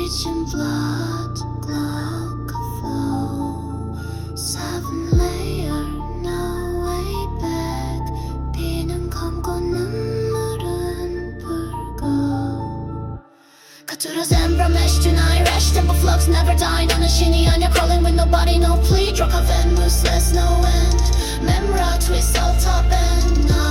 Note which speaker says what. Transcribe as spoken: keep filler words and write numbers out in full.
Speaker 1: Bleaching blood, clock flow. Seven layer, no way back. 비는 검고 눈물은 붉어. Katuras and Bramesh tonight. Rash temple flux never die. 너는 신이 아니야. Crawling with nobody, no plea. Drug off and useless, no end. Memra twist all top end.